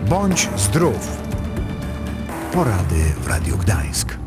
Bądź zdrów. Porady w Radiu Gdańsk.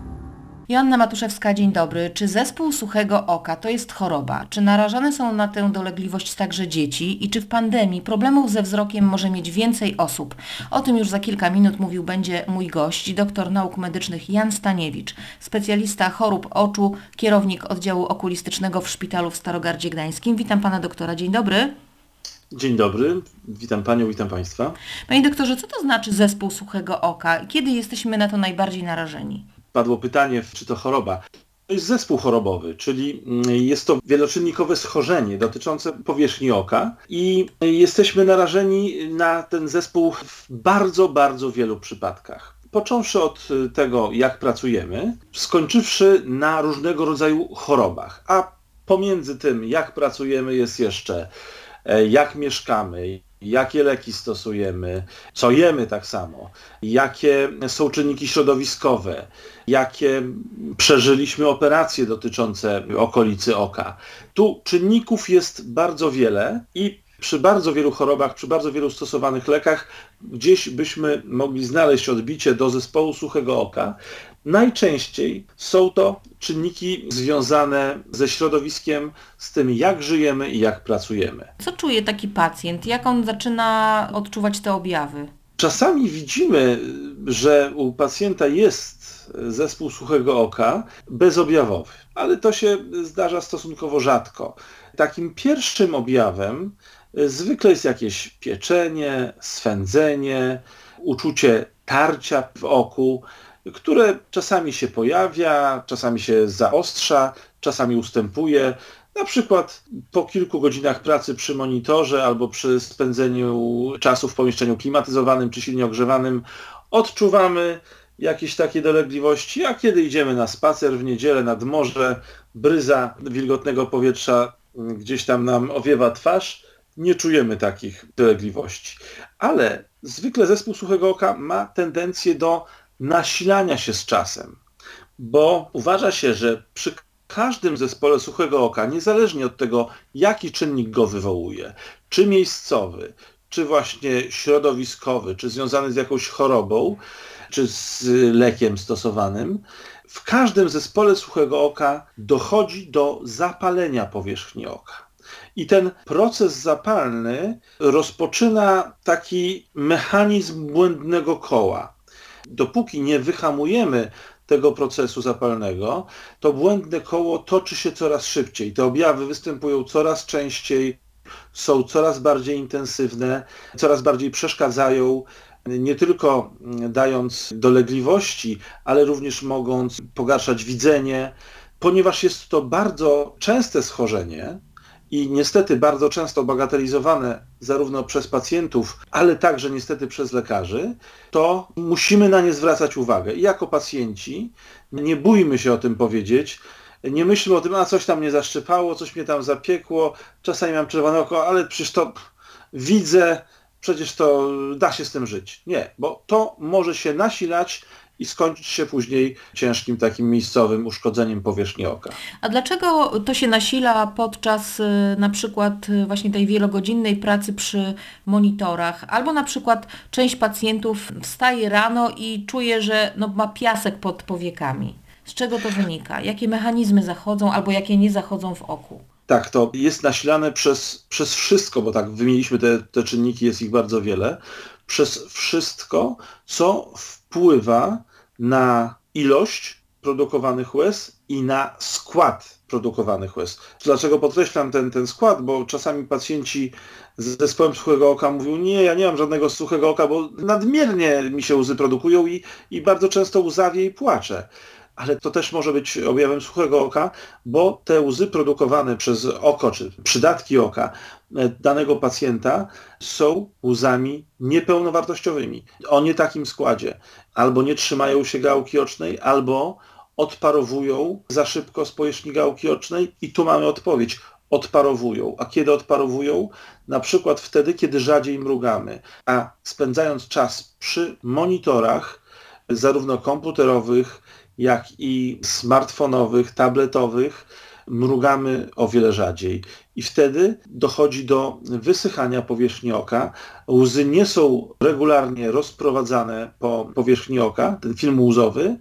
Joanna Matuszewska, dzień dobry. Czy zespół suchego oka to jest choroba? Czy narażane są na tę dolegliwość także dzieci? I czy w pandemii problemów ze wzrokiem może mieć więcej osób? O tym już za kilka minut mówił będzie mój gość, doktor nauk medycznych Jan Staniewicz, specjalista chorób oczu, kierownik oddziału okulistycznego w szpitalu w Starogardzie Gdańskim. Witam pana doktora, dzień dobry. Dzień dobry, witam panią, witam państwa. Panie doktorze, co to znaczy zespół suchego oka? Kiedy jesteśmy na to najbardziej narażeni? Padło pytanie, czy to choroba. To jest zespół chorobowy, czyli jest to wieloczynnikowe schorzenie dotyczące powierzchni oka i jesteśmy narażeni na ten zespół w bardzo, bardzo wielu przypadkach. Począwszy od tego, jak pracujemy, skończywszy na różnego rodzaju chorobach, a pomiędzy tym, jak pracujemy, jest jeszcze jak mieszkamy, jakie leki stosujemy, co jemy tak samo, jakie są czynniki środowiskowe, jakie przeżyliśmy operacje dotyczące okolicy oka. Tu czynników jest bardzo wiele i przy bardzo wielu chorobach, przy bardzo wielu stosowanych lekach gdzieś byśmy mogli znaleźć odbicie do zespołu suchego oka. Najczęściej są to czynniki związane ze środowiskiem, z tym jak żyjemy i jak pracujemy. Co czuje taki pacjent? Jak on zaczyna odczuwać te objawy? Czasami widzimy, że u pacjenta jest zespół suchego oka bezobjawowy, ale to się zdarza stosunkowo rzadko. Takim pierwszym objawem zwykle jest jakieś pieczenie, swędzenie, uczucie tarcia w oku, które czasami się pojawia, czasami się zaostrza, czasami ustępuje. Na przykład po kilku godzinach pracy przy monitorze albo przy spędzeniu czasu w pomieszczeniu klimatyzowanym czy silnie ogrzewanym odczuwamy jakieś takie dolegliwości, a kiedy idziemy na spacer w niedzielę nad morze, bryza wilgotnego powietrza gdzieś tam nam owiewa twarz, nie czujemy takich dolegliwości. Ale zwykle zespół suchego oka ma tendencję do nasilania się z czasem, bo uważa się, że przy każdym zespole suchego oka, niezależnie od tego, jaki czynnik go wywołuje, czy miejscowy, czy właśnie środowiskowy, czy związany z jakąś chorobą, czy z lekiem stosowanym, w każdym zespole suchego oka dochodzi do zapalenia powierzchni oka. I ten proces zapalny rozpoczyna taki mechanizm błędnego koła. Dopóki nie wyhamujemy tego procesu zapalnego, to błędne koło toczy się coraz szybciej. Te objawy występują coraz częściej, są coraz bardziej intensywne, coraz bardziej przeszkadzają, nie tylko dając dolegliwości, ale również mogąc pogarszać widzenie, ponieważ jest to bardzo częste schorzenie, i niestety bardzo często bagatelizowane zarówno przez pacjentów, ale także niestety przez lekarzy, to musimy na nie zwracać uwagę. I jako pacjenci nie bójmy się o tym powiedzieć, nie myślmy o tym, a coś tam mnie zaszczypało, coś mnie tam zapiekło, czasami mam czerwone oko, ale przecież to widzę, przecież to da się z tym żyć. Nie, bo to może się nasilać i skończyć się później ciężkim takim miejscowym uszkodzeniem powierzchni oka. A dlaczego to się nasila podczas na przykład właśnie tej wielogodzinnej pracy przy monitorach? Albo na przykład część pacjentów wstaje rano i czuje, że ma piasek pod powiekami. Z czego to wynika? Jakie mechanizmy zachodzą albo jakie nie zachodzą w oku? Tak, to jest nasilane przez wszystko, bo tak wymieniliśmy te czynniki, jest ich bardzo wiele, przez wszystko, co wpływa na ilość produkowanych łez i na skład produkowanych łez. Dlaczego podkreślam ten skład? Bo czasami pacjenci z zespołem suchego oka mówią, nie, ja nie mam żadnego suchego oka, bo nadmiernie mi się łzy produkują i bardzo często łzawię i płaczę. Ale to też może być objawem suchego oka, bo te łzy produkowane przez oko, czy przydatki oka danego pacjenta są łzami niepełnowartościowymi, o nie takim składzie. Albo nie trzymają się gałki ocznej, albo odparowują za szybko z powierzchni gałki ocznej i tu mamy odpowiedź. Odparowują. A kiedy odparowują? Na przykład wtedy, kiedy rzadziej mrugamy. A spędzając czas przy monitorach, zarówno komputerowych, jak i smartfonowych, tabletowych, mrugamy o wiele rzadziej. I wtedy dochodzi do wysychania powierzchni oka. Łzy nie są regularnie rozprowadzane po powierzchni oka, ten film łzowy,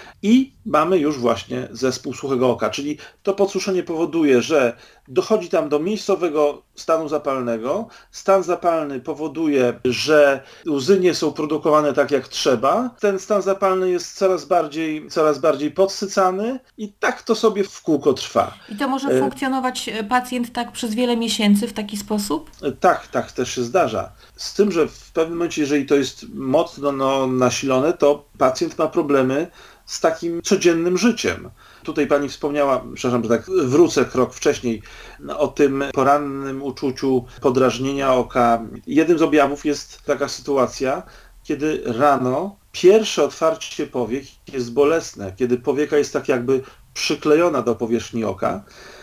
i mamy już właśnie zespół suchego oka, czyli to podsuszenie powoduje, że dochodzi tam do miejscowego stanu zapalnego. Stan zapalny powoduje, że łzy nie są produkowane tak jak trzeba. Ten stan zapalny jest coraz bardziej podsycany i tak to sobie w kółko trwa. I to może funkcjonować pacjent tak przez wiele miesięcy w taki sposób? Tak też się zdarza. Z tym, że w pewnym momencie, jeżeli to jest mocno nasilone, to pacjent ma problemy z takim codziennym życiem. Tutaj pani wspomniała, przepraszam, że tak wrócę krok wcześniej, o tym porannym uczuciu podrażnienia oka. Jednym z objawów jest taka sytuacja, kiedy rano pierwsze otwarcie powiek jest bolesne, kiedy powieka jest tak jakby przyklejona do powierzchni oka,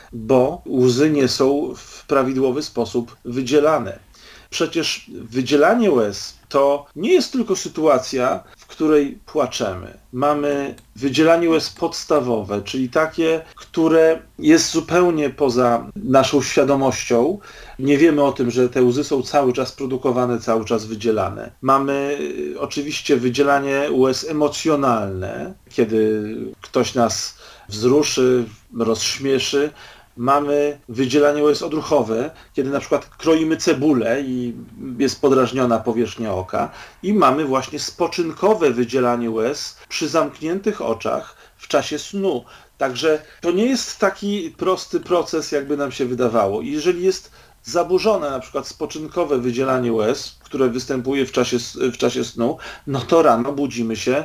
bo łzy nie są w prawidłowy sposób wydzielane. Przecież wydzielanie łez to nie jest tylko sytuacja, w której płaczemy. Mamy wydzielanie łez podstawowe, czyli takie, które jest zupełnie poza naszą świadomością. Nie wiemy o tym, że te łzy są cały czas produkowane, cały czas wydzielane. Mamy oczywiście wydzielanie łez emocjonalne, kiedy ktoś nas wzruszy, rozśmieszy. Mamy wydzielanie łez odruchowe, kiedy na przykład kroimy cebulę i jest podrażniona powierzchnia oka. I mamy właśnie spoczynkowe wydzielanie łez przy zamkniętych oczach w czasie snu. Także to nie jest taki prosty proces, jakby nam się wydawało. I jeżeli jest zaburzone na przykład spoczynkowe wydzielanie łez, które występuje w czasie snu, no to rano budzimy się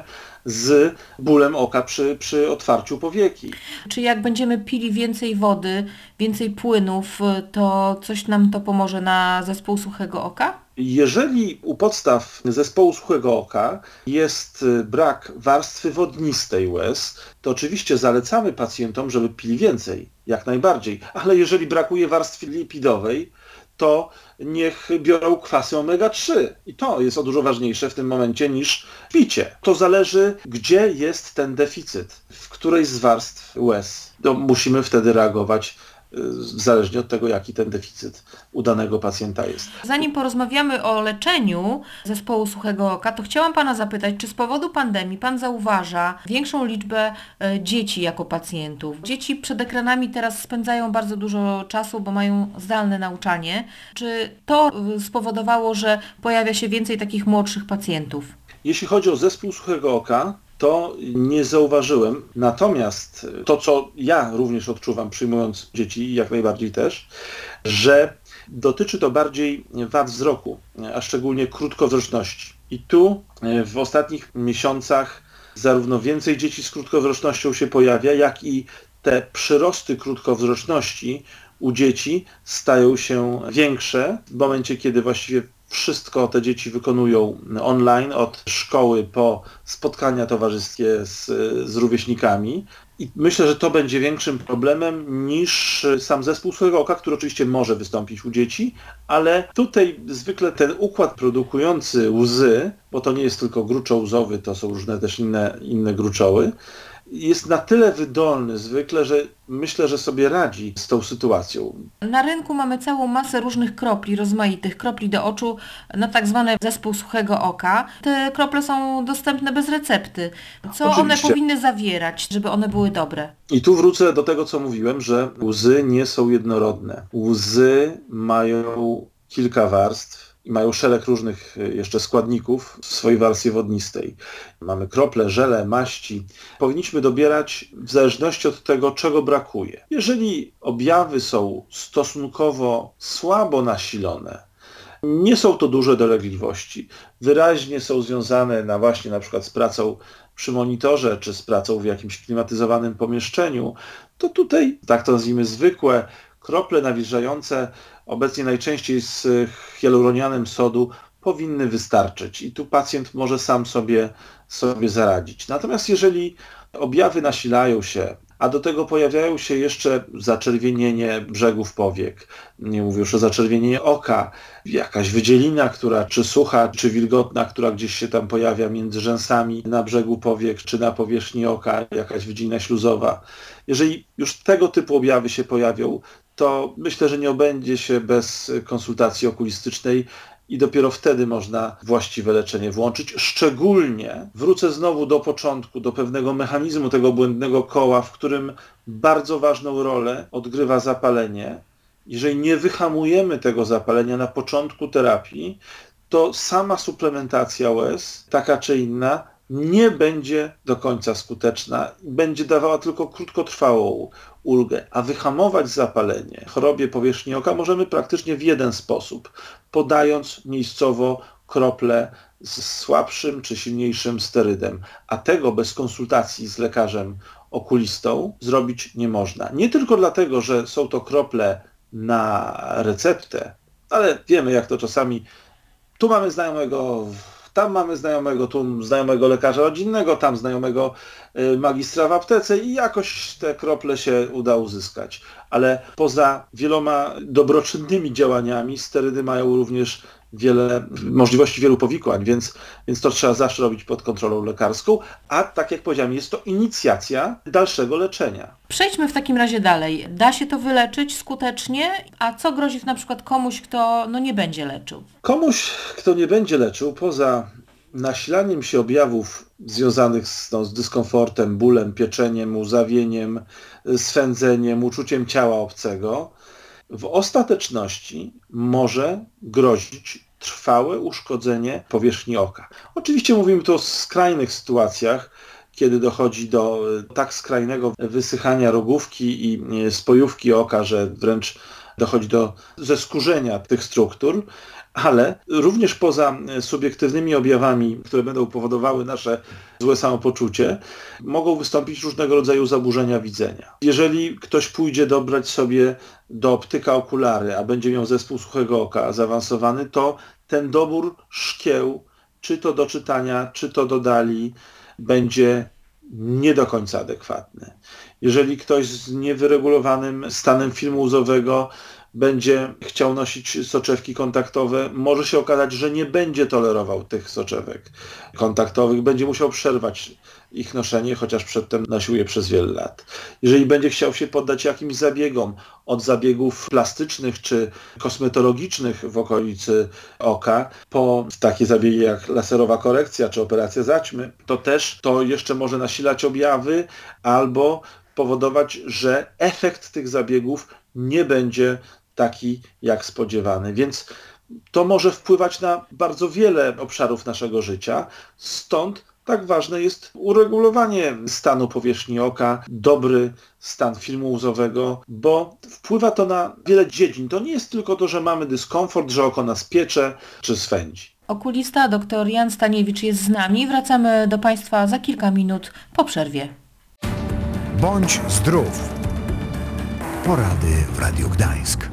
z bólem oka przy otwarciu powieki. Czy jak będziemy pili więcej wody, więcej płynów, to coś nam to pomoże na zespół suchego oka? Jeżeli u podstaw zespołu suchego oka jest brak warstwy wodnistej łez, to oczywiście zalecamy pacjentom, żeby pili więcej, jak najbardziej. Ale jeżeli brakuje warstwy lipidowej, to niech biorą kwasy omega-3. I to jest o dużo ważniejsze w tym momencie niż picie. To zależy, gdzie jest ten deficyt, w której z warstw łez. To musimy wtedy reagować zależnie od tego, jaki ten deficyt u danego pacjenta jest. Zanim porozmawiamy o leczeniu zespołu suchego oka, to chciałam Pana zapytać, czy z powodu pandemii Pan zauważa większą liczbę dzieci jako pacjentów? Dzieci przed ekranami teraz spędzają bardzo dużo czasu, bo mają zdalne nauczanie. Czy to spowodowało, że pojawia się więcej takich młodszych pacjentów? Jeśli chodzi o zespół suchego oka, to nie zauważyłem. Natomiast to, co ja również odczuwam, przyjmując dzieci, jak najbardziej też, że dotyczy to bardziej wad wzroku, a szczególnie krótkowzroczności. I tu w ostatnich miesiącach zarówno więcej dzieci z krótkowzrocznością się pojawia, jak i te przyrosty krótkowzroczności u dzieci stają się większe w momencie, kiedy właściwie wszystko te dzieci wykonują online, od szkoły po spotkania towarzyskie z rówieśnikami. I myślę, że to będzie większym problemem niż sam zespół suchego oka, który oczywiście może wystąpić u dzieci, ale tutaj zwykle ten układ produkujący łzy, bo to nie jest tylko gruczoł łzowy, to są różne też inne gruczoły, jest na tyle wydolny zwykle, że myślę, że sobie radzi z tą sytuacją. Na rynku mamy całą masę różnych kropli, rozmaitych kropli do oczu, na tak zwany zespół suchego oka. Te krople są dostępne bez recepty. Co Oczywiście. one powinny zawierać, żeby one były dobre? I tu wrócę do tego, co mówiłem, że łzy nie są jednorodne. Łzy mają kilka warstw i mają szereg różnych jeszcze składników w swojej warstwie wodnistej. Mamy krople, żele, maści. Powinniśmy dobierać w zależności od tego, czego brakuje. Jeżeli objawy są stosunkowo słabo nasilone, nie są to duże dolegliwości, wyraźnie są związane właśnie na przykład z pracą przy monitorze, czy z pracą w jakimś klimatyzowanym pomieszczeniu, to tutaj, tak to nazwijmy, zwykłe krople nawilżające, obecnie najczęściej z hialuronianem sodu, powinny wystarczyć i tu pacjent może sam sobie zaradzić. Natomiast jeżeli objawy nasilają się, a do tego pojawiają się jeszcze zaczerwienienie brzegów powiek, nie mówię już o zaczerwienieniu oka, jakaś wydzielina, która czy sucha, czy wilgotna, która gdzieś się tam pojawia między rzęsami na brzegu powiek, czy na powierzchni oka, jakaś wydzielina śluzowa. Jeżeli już tego typu objawy się pojawią, to myślę, że nie obędzie się bez konsultacji okulistycznej i dopiero wtedy można właściwe leczenie włączyć. Szczególnie wrócę znowu do początku, do pewnego mechanizmu tego błędnego koła, w którym bardzo ważną rolę odgrywa zapalenie. Jeżeli nie wyhamujemy tego zapalenia na początku terapii, to sama suplementacja łez, taka czy inna, nie będzie do końca skuteczna i będzie dawała tylko krótkotrwałą ulgę. A wyhamować zapalenie chorobie powierzchni oka możemy praktycznie w jeden sposób, podając miejscowo krople z słabszym czy silniejszym sterydem. A tego bez konsultacji z lekarzem okulistą zrobić nie można. Nie tylko dlatego, że są to krople na receptę, ale wiemy, jak to czasami tu mamy znajomego, tam mamy znajomego, tu znajomego lekarza rodzinnego, tam znajomego magistra w aptece i jakoś te krople się uda uzyskać. Ale poza wieloma dobroczynnymi działaniami sterydy mają również możliwości wielu powikłań, więc to trzeba zawsze robić pod kontrolą lekarską, a tak jak powiedziałem, jest to inicjacja dalszego leczenia. Przejdźmy w takim razie dalej. Da się to wyleczyć skutecznie, a co grozi na przykład komuś, kto nie będzie leczył? Komuś, kto nie będzie leczył, poza nasilaniem się objawów związanych z dyskomfortem, bólem, pieczeniem, łzawieniem, swędzeniem, uczuciem ciała obcego, w ostateczności może grozić trwałe uszkodzenie powierzchni oka. Oczywiście mówimy tu o skrajnych sytuacjach, kiedy dochodzi do tak skrajnego wysychania rogówki i spojówki oka, że wręcz dochodzi do zeskurzenia tych struktur, ale również poza subiektywnymi objawami, które będą powodowały nasze złe samopoczucie, mogą wystąpić różnego rodzaju zaburzenia widzenia. Jeżeli ktoś pójdzie dobrać sobie do optyka okulary, a będzie miał zespół suchego oka zaawansowany, to ten dobór szkieł, czy to do czytania, czy to do dali, będzie nie do końca adekwatny. Jeżeli ktoś z niewyregulowanym stanem filmu łzowego będzie chciał nosić soczewki kontaktowe, może się okazać, że nie będzie tolerował tych soczewek kontaktowych, będzie musiał przerwać ich noszenie, chociaż przedtem nosił je przez wiele lat. Jeżeli będzie chciał się poddać jakimś zabiegom, od zabiegów plastycznych czy kosmetologicznych w okolicy oka, po takie zabiegi jak laserowa korekcja czy operacja zaćmy, to też to jeszcze może nasilać objawy albo powodować, że efekt tych zabiegów nie będzie taki jak spodziewany. Więc to może wpływać na bardzo wiele obszarów naszego życia, stąd tak ważne jest uregulowanie stanu powierzchni oka, dobry stan filmu łzowego, bo wpływa to na wiele dziedzin. To nie jest tylko to, że mamy dyskomfort, że oko nas piecze czy swędzi. Okulista dr Jan Staniewicz jest z nami. Wracamy do Państwa za kilka minut po przerwie. Bądź zdrów. Porady w Radiu Gdańsk.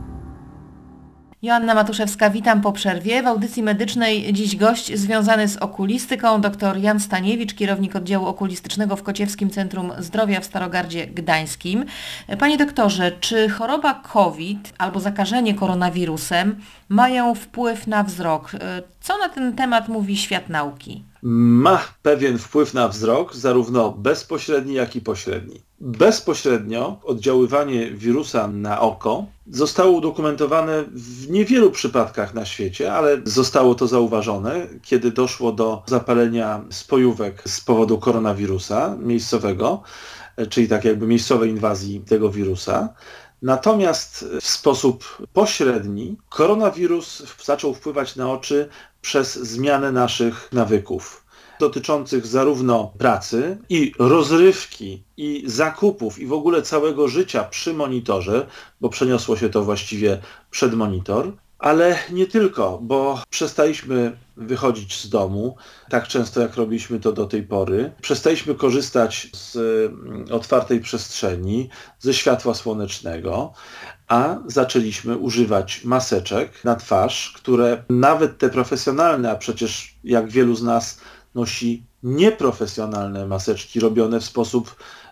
Joanna Matuszewska, witam po przerwie. W audycji medycznej dziś gość związany z okulistyką, dr Jan Staniewicz, kierownik oddziału okulistycznego w Kociewskim Centrum Zdrowia w Starogardzie Gdańskim. Panie doktorze, czy choroba COVID albo zakażenie koronawirusem mają wpływ na wzrok? Co na ten temat mówi świat nauki? Ma pewien wpływ na wzrok, zarówno bezpośredni, jak i pośredni. Bezpośrednio oddziaływanie wirusa na oko zostało udokumentowane w niewielu przypadkach na świecie, ale zostało to zauważone, kiedy doszło do zapalenia spojówek z powodu koronawirusa miejscowego, czyli tak jakby miejscowej inwazji tego wirusa. Natomiast w sposób pośredni koronawirus zaczął wpływać na oczy przez zmianę naszych nawyków dotyczących zarówno pracy i rozrywki i zakupów i w ogóle całego życia przy monitorze, bo przeniosło się to właściwie przed monitor, ale nie tylko, bo przestaliśmy wychodzić z domu tak często, jak robiliśmy to do tej pory. Przestaliśmy korzystać z otwartej przestrzeni, ze światła słonecznego, a zaczęliśmy używać maseczek na twarz, które nawet te profesjonalne, a przecież jak wielu z nas nosi nieprofesjonalne maseczki robione w sposób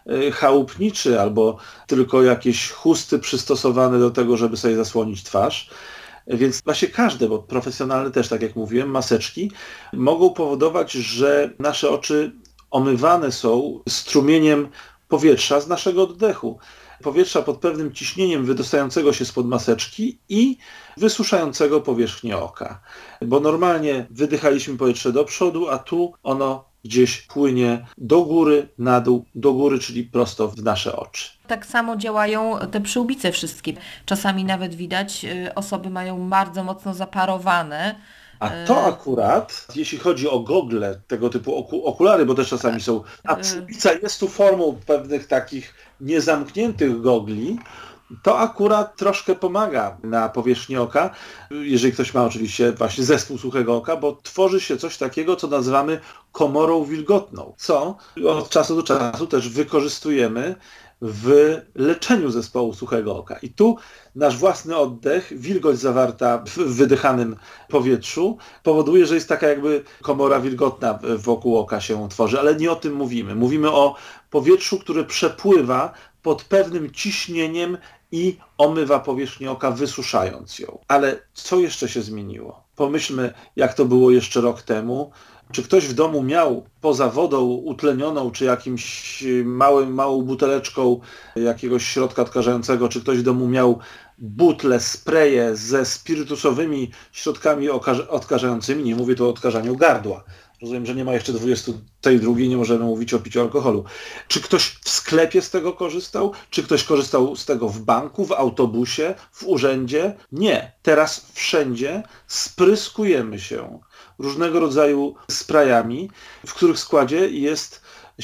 chałupniczy albo tylko jakieś chusty przystosowane do tego, żeby sobie zasłonić twarz. Więc właśnie każde, bo profesjonalne też, tak jak mówiłem, maseczki mogą powodować, że nasze oczy omywane są strumieniem powietrza z naszego oddechu. Powietrza pod pewnym ciśnieniem wydostającego się spod maseczki i wysuszającego powierzchnię oka. Bo normalnie wydychaliśmy powietrze do przodu, a tu ono gdzieś płynie do góry, na dół, do góry, czyli prosto w nasze oczy. Tak samo działają te przyłbice wszystkie. Czasami nawet widać, osoby mają bardzo mocno zaparowane. A to akurat, jeśli chodzi o gogle, tego typu okulary, bo też czasami są, a przyłbica jest tu formą pewnych takich niezamkniętych gogli, to akurat troszkę pomaga na powierzchni oka, jeżeli ktoś ma oczywiście właśnie zespół suchego oka, bo tworzy się coś takiego, co nazywamy komorą wilgotną, co od czasu do czasu też wykorzystujemy w leczeniu zespołu suchego oka. I tu nasz własny oddech, wilgoć zawarta w wydychanym powietrzu powoduje, że jest taka jakby komora wilgotna wokół oka się tworzy, ale nie o tym mówimy. Mówimy o powietrzu, które przepływa pod pewnym ciśnieniem i omywa powierzchnię oka, wysuszając ją. Ale co jeszcze się zmieniło? Pomyślmy, jak to było jeszcze rok temu. Czy ktoś w domu miał poza wodą utlenioną, czy jakimś małą buteleczką jakiegoś środka odkażającego, czy ktoś w domu miał butle, spreje ze spirytusowymi środkami odkażającymi? Nie mówię tu o odkażaniu gardła. Rozumiem, że nie ma jeszcze 22, nie możemy mówić o piciu alkoholu. Czy ktoś w sklepie z tego korzystał? Czy ktoś korzystał z tego w banku, w autobusie, w urzędzie? Nie. Teraz wszędzie spryskujemy się różnego rodzaju sprayami, w których składzie jest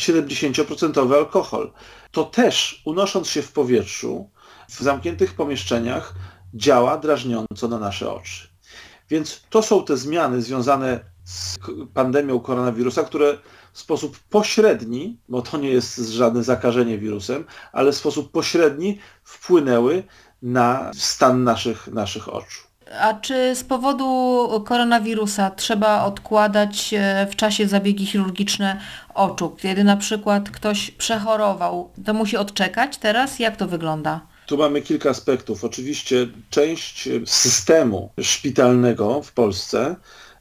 70% alkohol. To też, unosząc się w powietrzu, w zamkniętych pomieszczeniach, działa drażniąco na nasze oczy. Więc to są te zmiany związane z pandemią koronawirusa, które w sposób pośredni, bo to nie jest żadne zakażenie wirusem, ale w sposób pośredni wpłynęły na stan naszych oczu. A czy z powodu koronawirusa trzeba odkładać w czasie zabiegi chirurgiczne oczu? Kiedy na przykład ktoś przechorował, to musi odczekać teraz? Jak to wygląda? Tu mamy kilka aspektów. Oczywiście część systemu szpitalnego w Polsce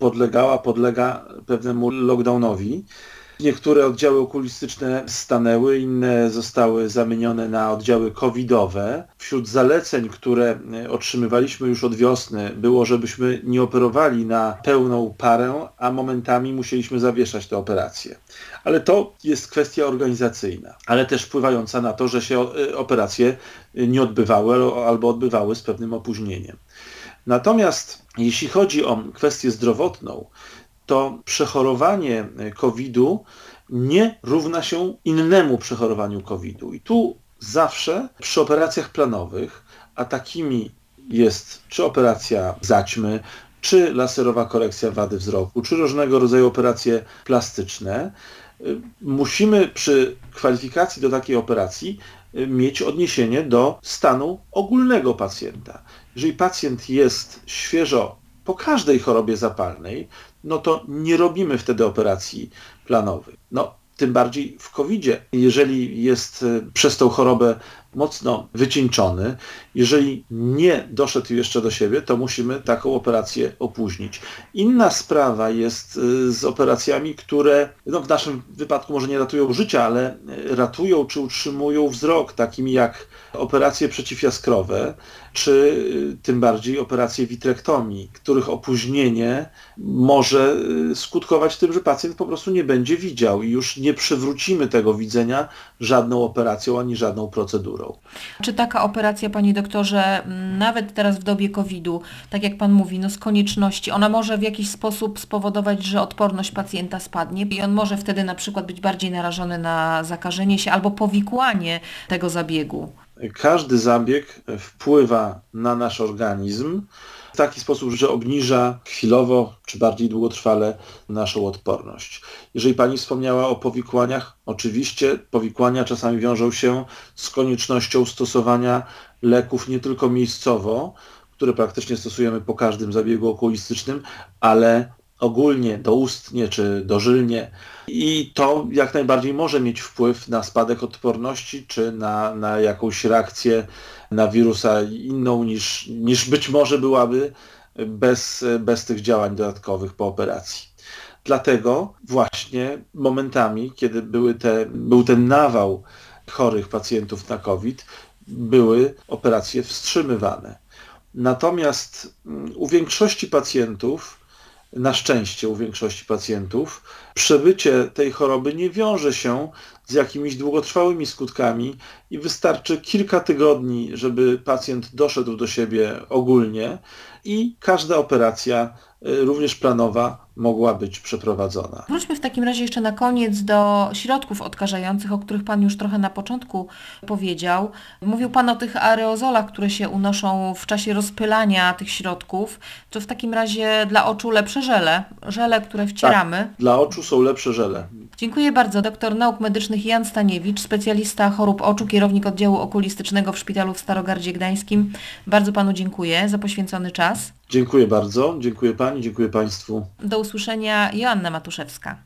podlega pewnemu lockdownowi. Niektóre oddziały okulistyczne stanęły, inne zostały zamienione na oddziały covidowe. Wśród zaleceń, które otrzymywaliśmy już od wiosny, było, żebyśmy nie operowali na pełną parę, a momentami musieliśmy zawieszać te operacje. Ale to jest kwestia organizacyjna, ale też wpływająca na to, że się operacje nie odbywały albo odbywały z pewnym opóźnieniem. Natomiast jeśli chodzi o kwestię zdrowotną, to przechorowanie COVID-u nie równa się innemu przechorowaniu COVID-u. I tu zawsze przy operacjach planowych, a takimi jest czy operacja zaćmy, czy laserowa korekcja wady wzroku, czy różnego rodzaju operacje plastyczne, musimy przy kwalifikacji do takiej operacji mieć odniesienie do stanu ogólnego pacjenta. Jeżeli pacjent jest świeżo po każdej chorobie zapalnej, no to nie robimy wtedy operacji planowych. Tym bardziej w COVID-zie, jeżeli jest przez tą chorobę mocno wycieńczony, jeżeli nie doszedł jeszcze do siebie, to musimy taką operację opóźnić. Inna sprawa jest z operacjami, które w naszym wypadku może nie ratują życia, ale ratują czy utrzymują wzrok, takimi jak operacje przeciwjaskrowe, czy tym bardziej operacje vitrektomii, których opóźnienie może skutkować tym, że pacjent po prostu nie będzie widział i już nie przywrócimy tego widzenia żadną operacją ani żadną procedurą. Czy taka operacja, panie doktorze, nawet teraz w dobie COVID-u, tak jak pan mówi, z konieczności, ona może w jakiś sposób spowodować, że odporność pacjenta spadnie i on może wtedy na przykład być bardziej narażony na zakażenie się albo powikłanie tego zabiegu? Każdy zabieg wpływa na nasz organizm w taki sposób, że obniża chwilowo czy bardziej długotrwale naszą odporność. Jeżeli pani wspomniała o powikłaniach, oczywiście powikłania czasami wiążą się z koniecznością stosowania leków nie tylko miejscowo, które praktycznie stosujemy po każdym zabiegu okulistycznym, ale ogólnie, doustnie czy dożylnie. I to jak najbardziej może mieć wpływ na spadek odporności czy na jakąś reakcję na wirusa inną niż być może byłaby bez tych działań dodatkowych po operacji. Dlatego właśnie momentami, kiedy był ten nawał chorych pacjentów na COVID, były operacje wstrzymywane. Natomiast u większości pacjentów, na szczęście u większości pacjentów, przebycie tej choroby nie wiąże się z jakimiś długotrwałymi skutkami i wystarczy kilka tygodni, żeby pacjent doszedł do siebie ogólnie i każda operacja, również planowa, mogła być przeprowadzona. Wróćmy w takim razie jeszcze na koniec do środków odkażających, o których Pan już trochę na początku powiedział. Mówił Pan o tych aerozolach, które się unoszą w czasie rozpylania tych środków. To w takim razie dla oczu lepsze żele, które wcieramy. Tak, dla oczu są lepsze żele. Dziękuję bardzo. Doktor nauk medycznych Jan Staniewicz, specjalista chorób oczu, kierownik oddziału okulistycznego w Szpitalu w Starogardzie Gdańskim. Bardzo Panu dziękuję za poświęcony czas. Dziękuję bardzo, dziękuję Pani, dziękuję Państwu. Do usłyszenia. Joanna Matuszewska.